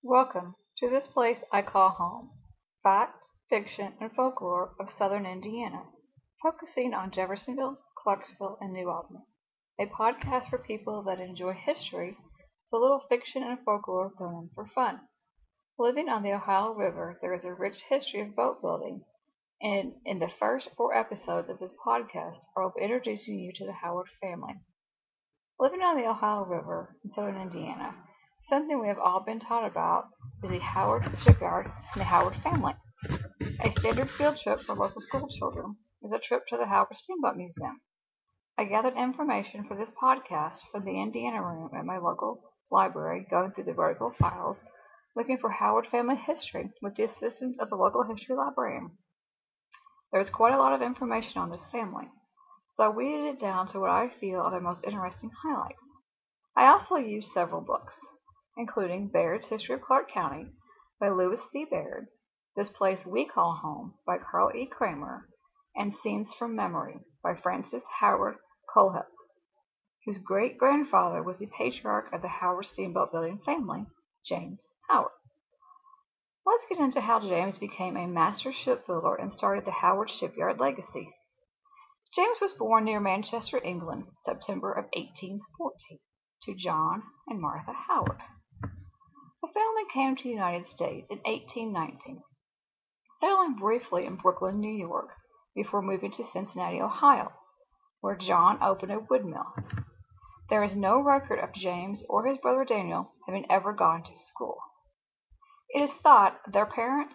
Welcome to this place I call home, fact, fiction, and folklore of southern Indiana, focusing on Jeffersonville, Clarksville, and New Albany. A podcast for people that enjoy history, the little fiction and folklore thrown in for fun. Living on the Ohio River, there is a rich history of boat building, and in the first 4 episodes of this podcast, I will be introducing you to the Howard family. Living on the Ohio River in southern Indiana, something we have all been taught about is the Howard shipyard and the Howard family. A standard field trip for local school children is a trip to the Howard Steamboat Museum. I gathered information for this podcast from the Indiana room at my local library, going through the vertical files, looking for Howard family history with the assistance of the local history librarian. There is quite a lot of information on this family, so I weeded it down to what I feel are the most interesting highlights. I also used several books, including Baird's History of Clark County by Lewis C. Baird, This Place We Call Home by Carl E. Kramer, and Scenes from Memory by Francis Howard Kohlhepp, whose great-grandfather was the patriarch of the Howard steamboat building family, James Howard. Let's get into how James became a master shipbuilder and started the Howard shipyard legacy. James was born near Manchester, England, September of 1840, to John and Martha Howard. The family came to the United States in 1819, settling briefly in Brooklyn, New York, before moving to Cincinnati, Ohio, where John opened a wood mill. There is no record of James or his brother Daniel having ever gone to school. It is thought their parents'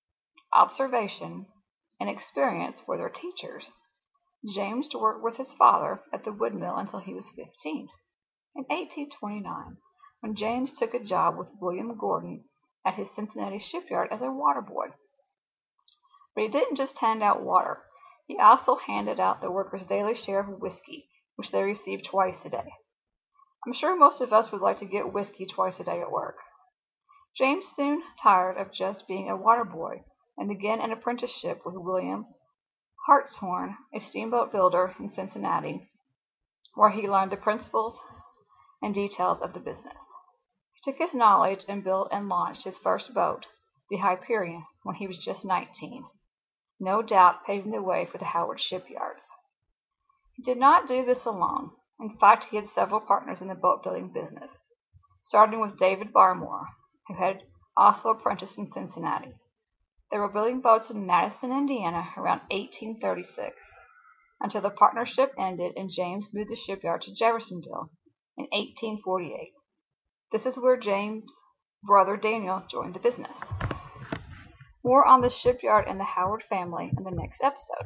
observation and experience were their teachers. James worked with his father at the wood mill until he was 15. In 1829, when James took a job with William Gordon at his Cincinnati shipyard as a water boy. But he didn't just hand out water. He also handed out the workers' daily share of whiskey, which they received twice a day. I'm sure most of us would like to get whiskey twice a day at work. James soon tired of just being a water boy and began an apprenticeship with William Hartshorne, a steamboat builder in Cincinnati, where he learned the principles and details of the business. He took his knowledge and built and launched his first boat, the Hyperion, when he was just 19, no doubt paving the way for the Howard shipyards. He did not do this alone. In fact, he had several partners in the boat building business, starting with David Barmore, who had also apprenticed in Cincinnati. They were building boats in Madison, Indiana around 1836, until the partnership ended and James moved the shipyard to Jeffersonville in 1848. This is where James' brother Daniel joined the business. More on the shipyard and the Howard family in the next episode.